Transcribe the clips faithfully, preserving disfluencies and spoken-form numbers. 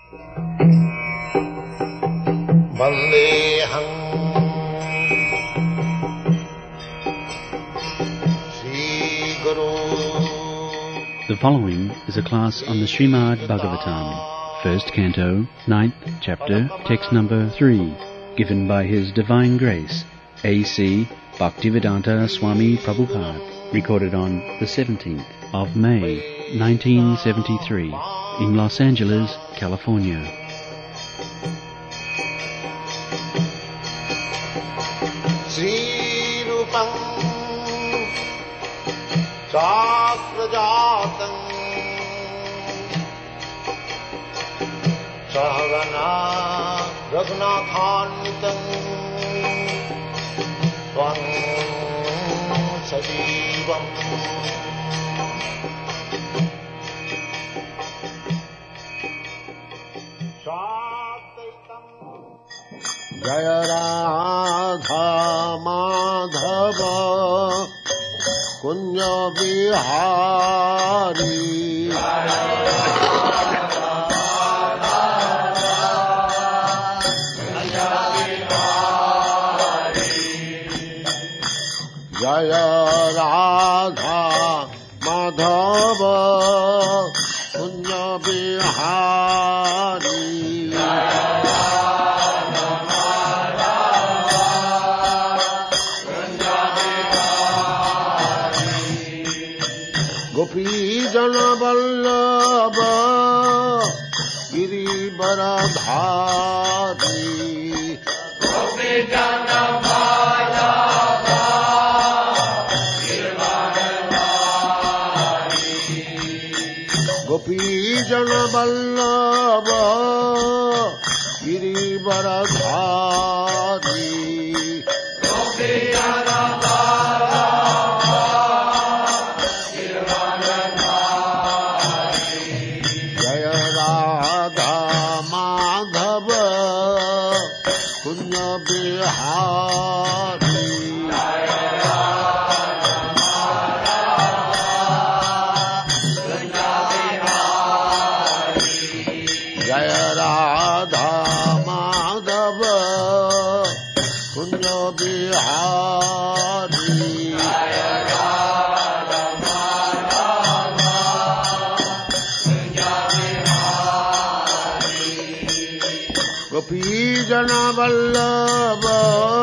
Vandeham Sri Guru. The following is a class on the Srimad Bhagavatam, first canto, ninth chapter, text number three, given by His Divine Grace, A C Bhaktivedanta Swami Prabhupada, recorded on the seventeenth of May, nineteen seventy-three, in Los Angeles, California. Sri Rupam Chakrajatam Sahagana Raghunathanvitam Tvam Sajivam Jaya Radha Madhava Kunya Bihari Jaya Radha Madhava Kunya Bihari Gopi Jana Vallabha Girivaradhari Gopi Jana Vallabha Girivaradhari Gopi Jana Vallabha Girivaradhari Gopi Jana Jana Vallabha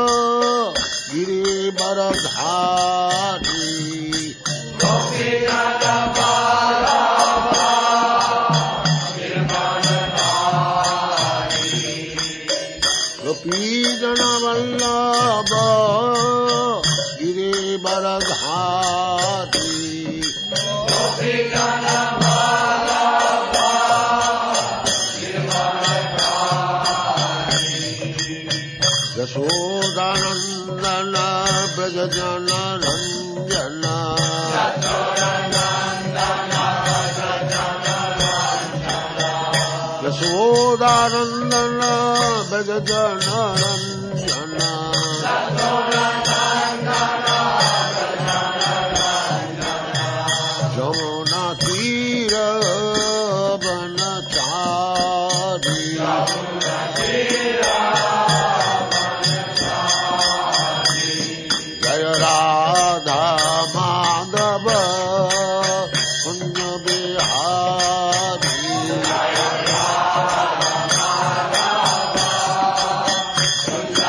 Girivaradhari Gopi Jana Vallabha Girivaradhari Gopi Jana Vallabha Girivaradhari Gopi Jana Yashodanandana Brajajana Ranjana Yashodanandana Brajajana Ranjana Jamuna Tira Banachari Radha Madhava Punya Bihari Jaya Radha Madhava Punya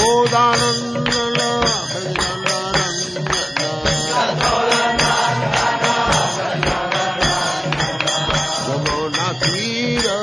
Yashodanandana Yamuna Tira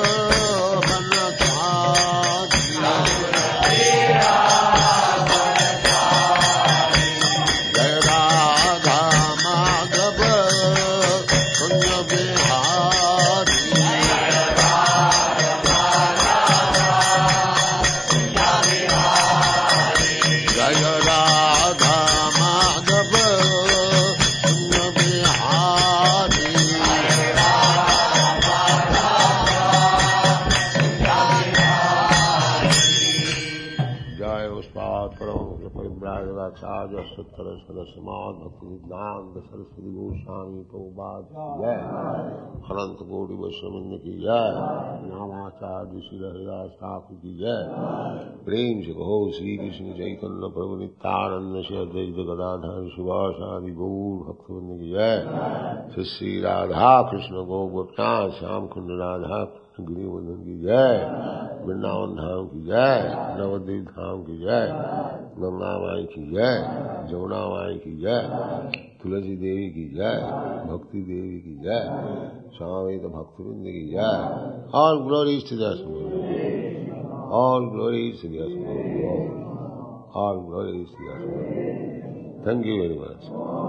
Acharya Suttara Sadasamad Bhakti Siddhanta Saraswati Goswami Prabhupada ki jai, Ananta Koti Vaishnavinda ki jai, Namacharya Shri Haridas Thakur ki jai, Prem se kaho Shri Krishna Chaitanya Prabhu Nityananda Shri Advaita Gadadhar Shivasadi Gaur Bhaktivinda ki jai, Shri Shri Radha Krishna Gopatna Shyam Kunda Radha Girivardhan ki jai, Vrindavan Dham ki jai, Navadvip Dham ki jai, Ganga माई की जय, जमुना माई की जय, तुलसी देवी की जय, भक्ति देवी की जय, स्वामी तो भक्तवृंद की जय. All glories to the Lord. All glories to the Lord. All glories to the Lord. Thank you very much.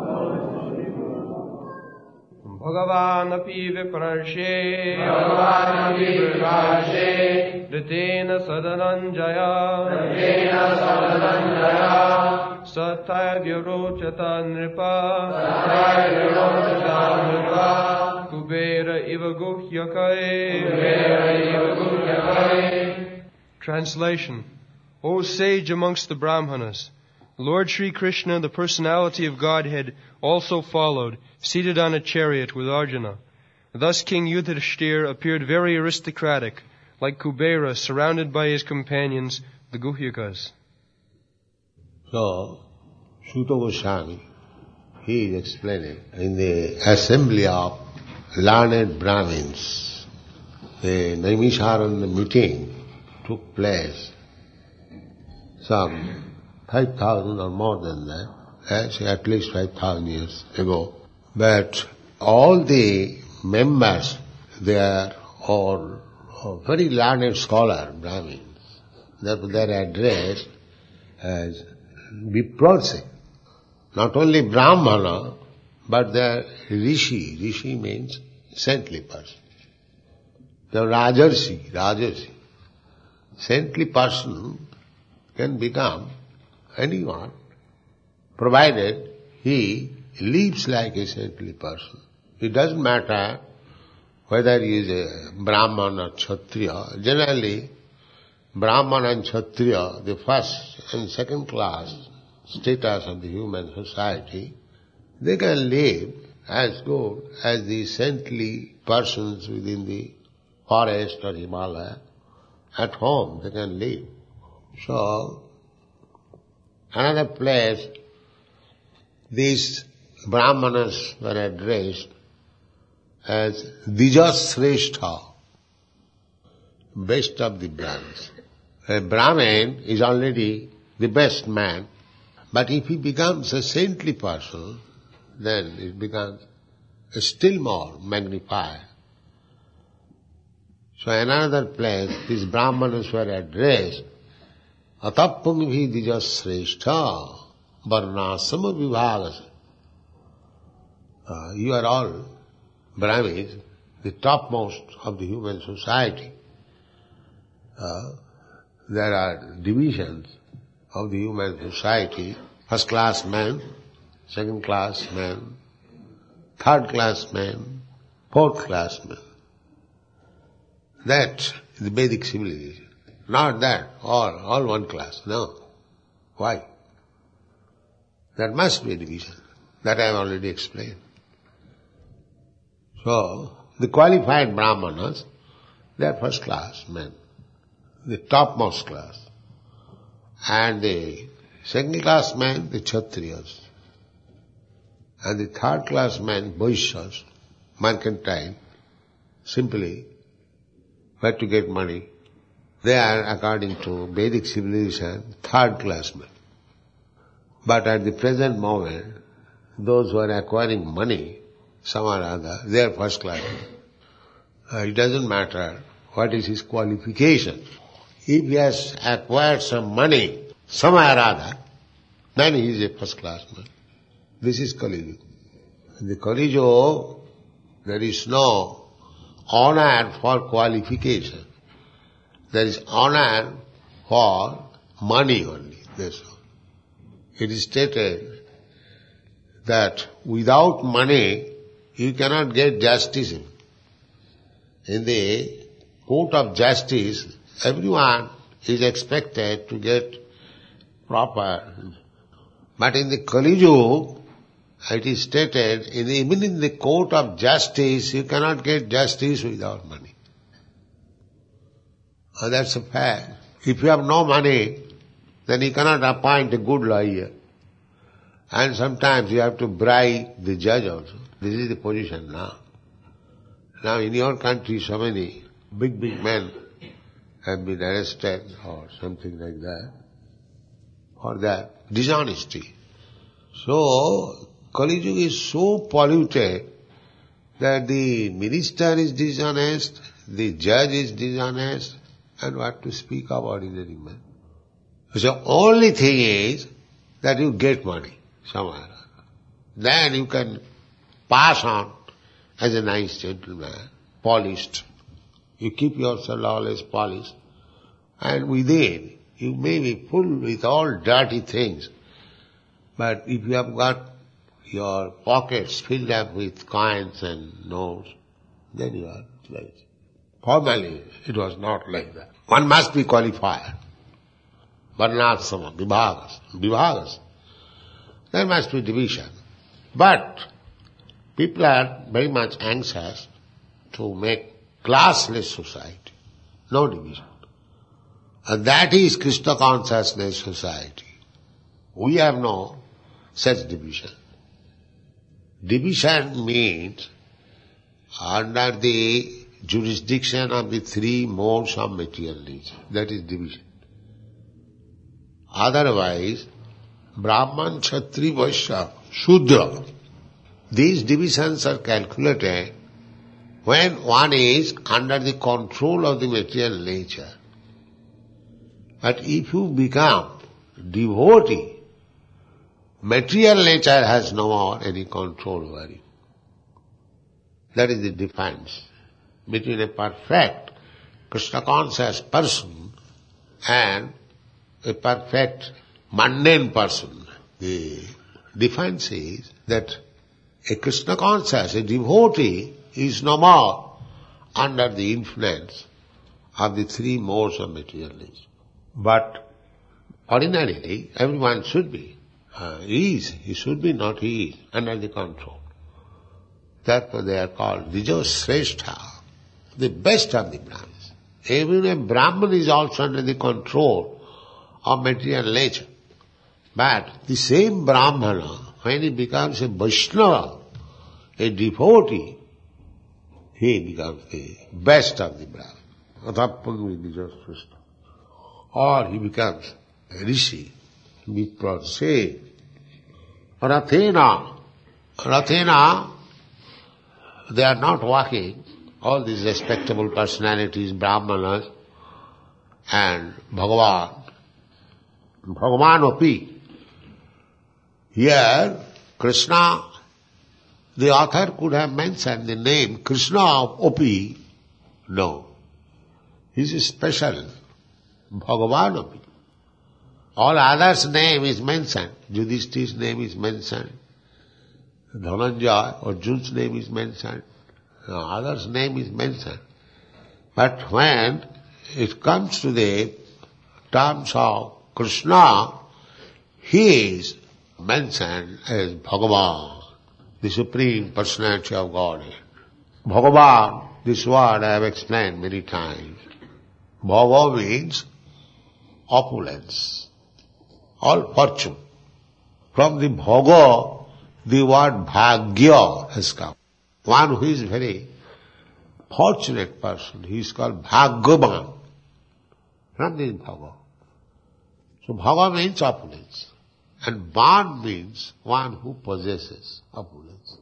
Bhagavan api viprarshe Bhagavan api viprarshe Ritena sadananjaya Ritena sadananjaya Sataya vyarochata nripa Sataya vyarochata nripa Kubera iva guhyakae Kubera iva guhyakae. Translation. O sage amongst the Brahmanas, Lord Sri Krishna, the personality of Godhead, also followed, seated on a chariot with Arjuna. Thus King Yudhishthira appeared very aristocratic, like Kubera, surrounded by his companions, the Guhyakas. So, Suta Goswami, he is explaining, in the assembly of learned Brahmins, the Naimisharanya meeting took place some five thousand or more than that, actually at least five thousand years ago. But all the members, they are all very learned scholar Brahmins. Therefore they are addressed as Viprarse. Not only Brahmana, but they are Rishi. Rishi means saintly person. They are Rajarsi, Rajarsi. Saintly person can become anyone, provided he lives like a saintly person. It doesn't matter whether he is a Brahman or Kshatriya. Generally, Brahman and Kshatriya, the first and second class status of the human society, they can live as good as the saintly persons within the forest or Himalaya. At home they can live. So, another place, these Brahmanas were addressed as Dijasrestha, best of the Brahmins. A Brahmin is already the best man, but if he becomes a saintly person, then it becomes still more magnified. So another place, these Brahmanas were addressed, Atappamibhi Dijasrestha Varnasama Vibhagasa. Uh, you are all Brahmins, the topmost of the human society. Uh, there are divisions of the human society, first class men, second class men, third class men, fourth class men. That is the Vedic civilization. Not that, all, all one class, no. Why? There must be a division. That I have already explained. So, the qualified Brahmanas, they are first class men, the topmost class. And the second class men, the Kshatriyas. And the third class men, Vaishyas, mercantile, simply where to get money They are, according to Vedic civilization, third class men. But at the present moment, those who are acquiring money, some or other, they are first class men. Uh, it doesn't matter what is his qualification. If he has acquired some money, some or other, then he is a first class man. This is Kali Yuga. In the Kali Yuga, there is no honor for qualification. There is honor for money only. That's all. It is stated that without money, you cannot get justice. In the court of justice, everyone is expected to get proper. But in the Kali Yuga, it is stated, in the, even in the court of justice, you cannot get justice without money. Oh, that's a fact. If you have no money, then you cannot appoint a good lawyer. And sometimes you have to bribe the judge also. This is the position now. Now in your country, so many big, big men have been arrested or something like that for that dishonesty. So, Kali Yuga is so polluted that the minister is dishonest, the judge is dishonest, and what to speak of ordinary man. So only thing is that you get money somewhere. Then you can pass on as a nice gentleman, polished. You keep yourself always polished. And within, you may be full with all dirty things. But if you have got your pockets filled up with coins and notes, then you are like. Formally, it was not like that. One must be qualified. Varnasama, vibhagas, vibhagas. There must be division. But people are very much anxious to make classless society. No division. And that is Krishna consciousness society. We have no such division. Division means under the jurisdiction of the three modes of material nature. That is division. Otherwise, Brahman, Kshatri, Vaishya, Shudra, these divisions are calculated when one is under the control of the material nature. But if you become devotee, material nature has no more any control over you. That is the difference between a perfect Krishna conscious person and a perfect mundane person. The difference is that a Krishna conscious, a devotee, is no more under the influence of the three modes of material nature. But ordinarily, everyone should be. Uh, he is, he should be, not he is, under the control. Therefore they are called Vijoshrestha, the best of the Brahmins. Even a Brahman is also under the control of material nature. But the same Brahmana, when he becomes a Vaishnava, a devotee, he becomes the best of the Brahmins. Atapagvi Vijoshrestha. Or he becomes a rishi. Mitra say, Rathena, Rathena, they are not walking, all these respectable personalities, Brahmanas and Bhagavan, Bhagavan Opi. Here, Krishna, the author could have mentioned the name Krishna of Opi. No. He is special, Bhagavan Opi. All others' name is mentioned. Yudhishthir's name is mentioned. Dhananjaya, Arjun's name is mentioned. Others' name is mentioned. But when it comes to the terms of Krishna, he is mentioned as Bhagavan, the Supreme Personality of Godhead. Bhagavan, this word I have explained many times. Bhava means opulence. All fortune. From the bhoga, the word bhagya has come. One who is very fortunate person, he is called bhagyavan. from this Bhava. So Bhava means opulence. And Ban means one who possesses opulence.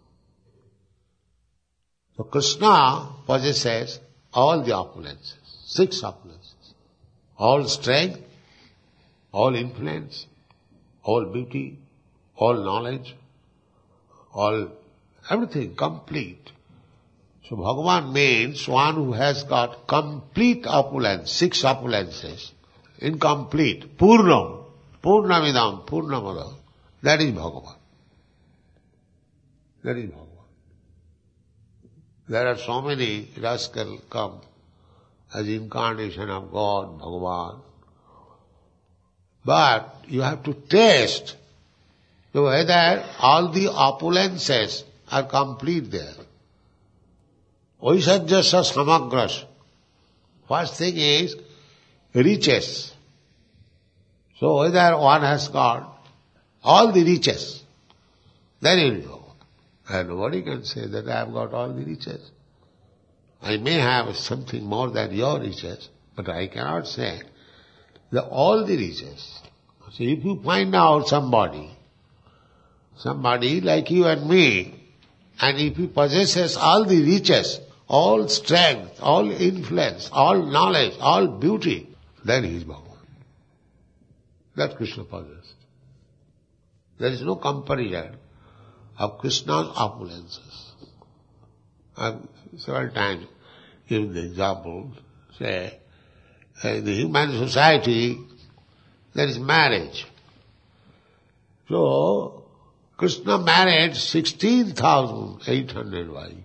So Krishna possesses all the opulences, six opulences. All strength, all influence, all beauty, all knowledge, all, everything complete. So Bhagavan means one who has got complete opulence, six opulences, incomplete, Purnam, Purnamidam, Purnamadam. That is Bhagavan. That is Bhagavan. There are so many rascals come as incarnation of God, Bhagavan. But you have to taste whether all the opulences are complete there. Oisajyasa samagras. First thing is riches. So whether one has got all the riches, then he will go. And nobody can say that I have got all the riches. I may have something more than your riches, but I cannot say that all the riches. So if you find out somebody, somebody like you and me, and if he possesses all the riches, all strength, all influence, all knowledge, all beauty, then he is Bhagavan. That Krishna possessed. There is no comparison of Krishna's opulences. I have several times given the example, say, in the human society, there is marriage. So, Krishna married sixteen thousand eight hundred wives.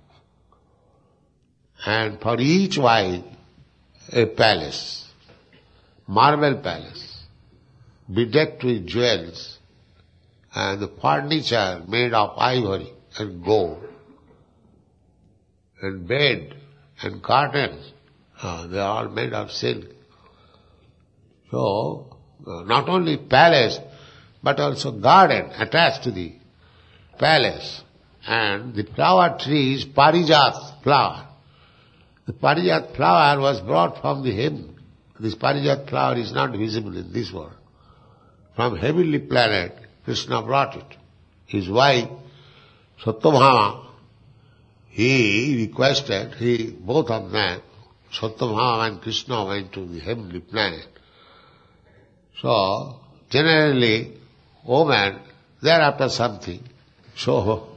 And for each wife, a palace, marble palace, bedecked with jewels, and the furniture made of ivory and gold, and bed and curtains, uh, they are all made of silk. So, uh, not only palace, but also garden attached to the palace. And the flower tree is Parijat flower. The Parijat flower was brought from the heaven. This Parijat flower is not visible in this world. From heavenly planet, Krishna brought it. His wife, Satyabhama, he requested, he, both of them, Satyabhama and Krishna went to the heavenly planet. So, generally, woman, they are after something. So,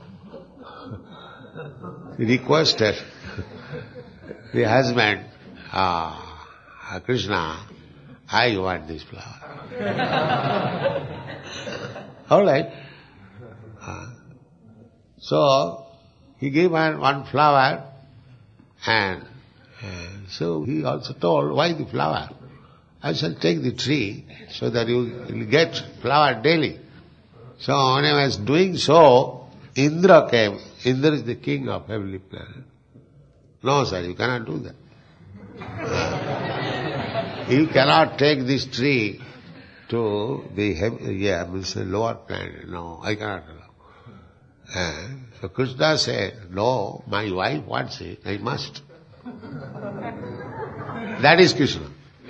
he requested the husband, ah, Krishna, I want this flower. All right. Uh, so, he gave her one flower, and uh, so he also told, why the flower? I shall take the tree so that you will get flower daily. So when I was doing so, Indra came. Indra is the king of heavenly planet. No, sir, you cannot do that. Uh, you cannot take this tree to the heaven, yeah, means the lower planet. No, I cannot allow. Uh, so Krishna said, no, my wife wants it, I must. That is Krishna.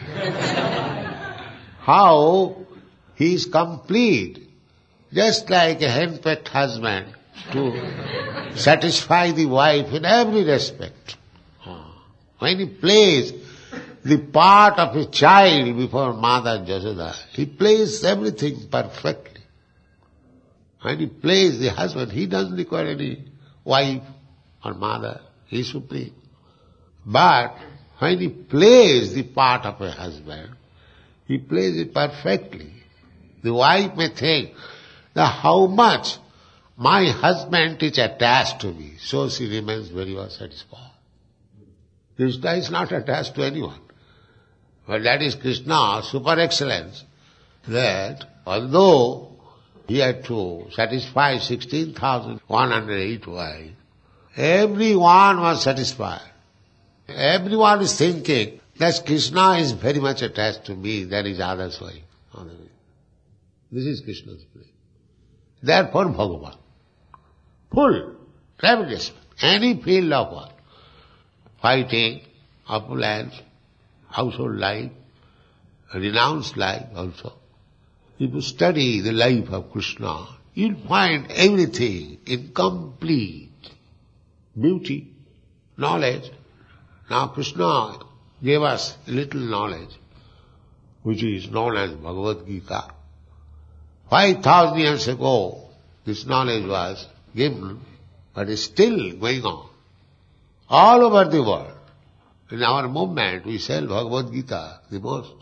How he is complete, just like a henpecked husband, to satisfy the wife in every respect. When he plays the part of a child before Mother Jasoda, he plays everything perfectly. When he plays the husband, he doesn't require any wife or mother, he is supreme. But when he plays the part of a husband, he plays it perfectly. The wife may think that how much my husband is attached to me, so she remains very well satisfied. Krishna is not attached to anyone. But that is Krishna's super excellence, that although he had to satisfy sixteen thousand one hundred eight wives, everyone was satisfied. Everyone is thinking that Krishna is very much attached to me, that is others' wife. This is Krishna's play. Therefore Bhagavan, full, tremendous, any field of work, fighting, opulence, household life, a renounced life also. If you study the life of Krishna, you'll find everything in complete beauty, knowledge. Now Krishna gave us a little knowledge, which is known as Bhagavad Gita. Five thousand years ago, this knowledge was given, but is still going on. All over the world. In our movement, we sell Bhagavad Gita the most.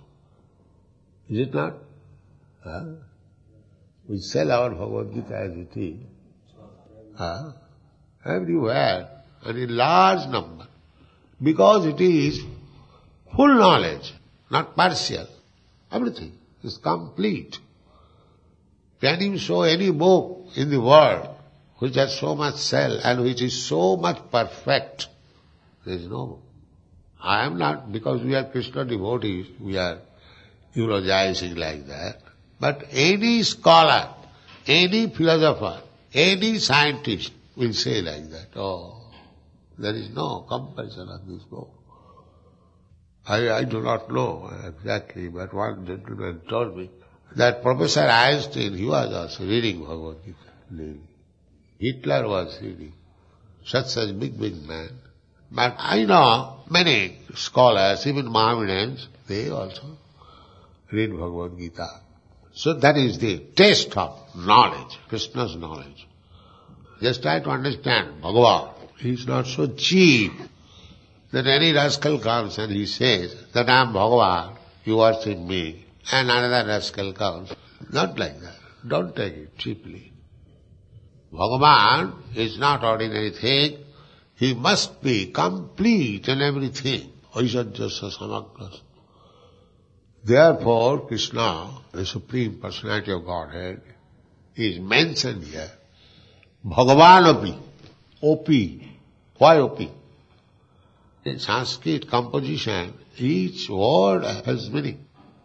Is it not? Huh? We sell our Bhagavad Gita as it is. Huh? Everywhere, and in large number. Because it is full knowledge, not partial. Everything is complete. Can you show any book in the world which has so much sell and which is so much perfect? There is no book. I am not, because we are Krishna devotees, we are eulogizing like that. But any scholar, any philosopher, any scientist will say like that, oh, there is no comparison of this book. I, I do not know exactly, but one gentleman told me that Professor Einstein, he was also reading Bhagavad Gita. Hitler was reading. Such such big, big man. But I know many scholars, even Mohammedans, they also read Bhagavad Gita. So that is the taste of knowledge, Krishna's knowledge. Just try to understand Bhagavan. He is not so cheap that any rascal comes and he says that I am Bhagavan, you worship me, and another rascal comes. Not like that. Don't take it cheaply. Bhagavan is not ordinary thing. He must be complete in everything. Aishajyasya samagras. Therefore, Krishna, the Supreme Personality of Godhead, is mentioned here. Bhagavanapi, O P. Why O P? In Sanskrit composition, each word has meaning.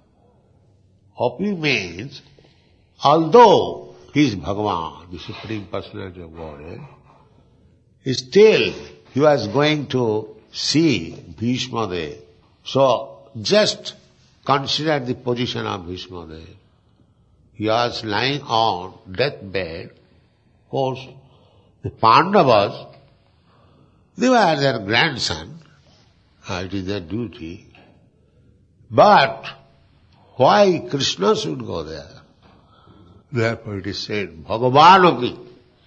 O P means, although he is Bhagavan, the Supreme Personality of Godhead, still he was going to see Bhishma Dev. So, just consider the position of Bhishma Dev. He was lying on deathbed. Of course, the Pandavas, they were their grandson. It is their duty. But why Krishna should go there? Therefore it is said, Bhagavanapi.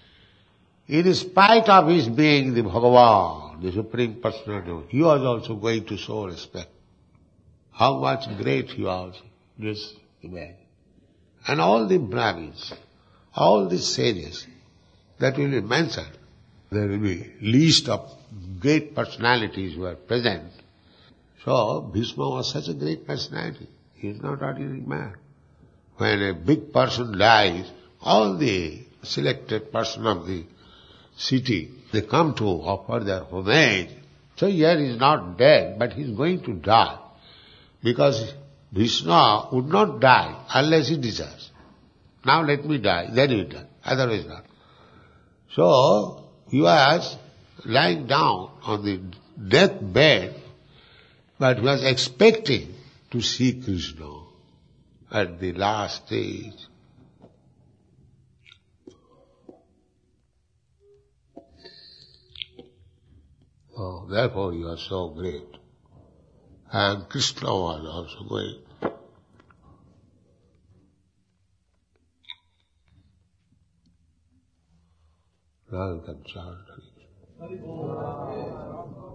In spite of his being the Bhagavan, the Supreme Personality, he was also going to show respect. How much great he was, just imagine. And all the Brahmins, all the sages that will be mentioned, there will be list of great personalities who are present. So, Bhishma was such a great personality. He is not ordinary man. When a big person dies, all the selected person of the city, they come to offer their homage. So here he is not dead, but he is going to die. Because Vishnu would not die unless he desires. Now let me die, then he will die, otherwise not. So, he was lying down on the deathbed, but he was expecting to see Krishna at the last stage. Oh, therefore he was so great. And Krishna was also great. Now you can chant.